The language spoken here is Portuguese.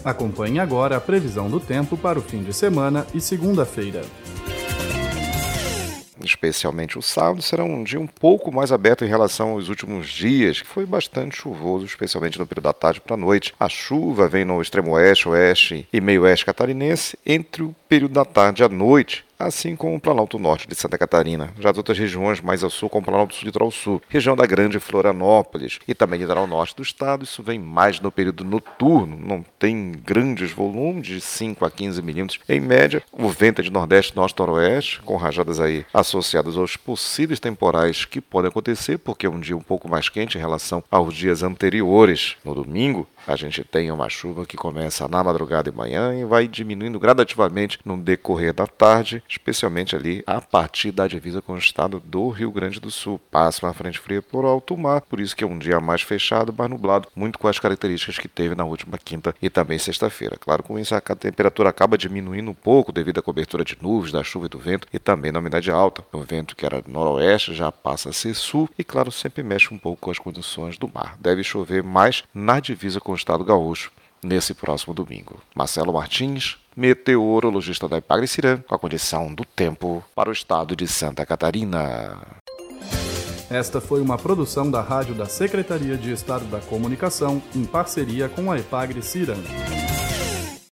Acompanhe agora a previsão do tempo para o fim de semana e segunda-feira. Especialmente o sábado, será um dia um pouco mais aberto em relação aos últimos dias, que foi bastante chuvoso, especialmente no período da tarde para a noite. A chuva vem no extremo oeste, oeste e meio oeste catarinense entre o período da tarde e a noite, assim como o Planalto Norte de Santa Catarina. Já as outras regiões mais ao sul, como o Planalto Sul e Litoral Sul, região da Grande Florianópolis e também litoral norte do estado, isso vem mais no período noturno, não tem grandes volumes, de 5 a 15 milímetros em média. O vento é de nordeste, norte-noroeste, com rajadas aí associadas aos possíveis temporais que podem acontecer, porque é um dia um pouco mais quente em relação aos dias anteriores. No domingo, a gente tem uma chuva que começa na madrugada e manhã e vai diminuindo gradativamente no decorrer da tarde, especialmente ali a partir da divisa com o estado do Rio Grande do Sul. Passa uma frente fria por alto mar, por isso que é um dia mais fechado, mais nublado, muito com as características que teve na última quinta e também sexta-feira. Claro, com isso a temperatura acaba diminuindo um pouco devido à cobertura de nuvens, da chuva e do vento e também da umidade alta. O vento que era noroeste já passa a ser sul e, claro, sempre mexe um pouco com as condições do mar. Deve chover mais na divisa com o estado gaúcho nesse próximo domingo. Marcelo Martins, meteorologista da Ipagre-Cirã, com a condição do tempo para o estado de Santa Catarina. Esta foi uma produção da Rádio da Secretaria de Estado da Comunicação, em parceria com a Ipagre-Cirã.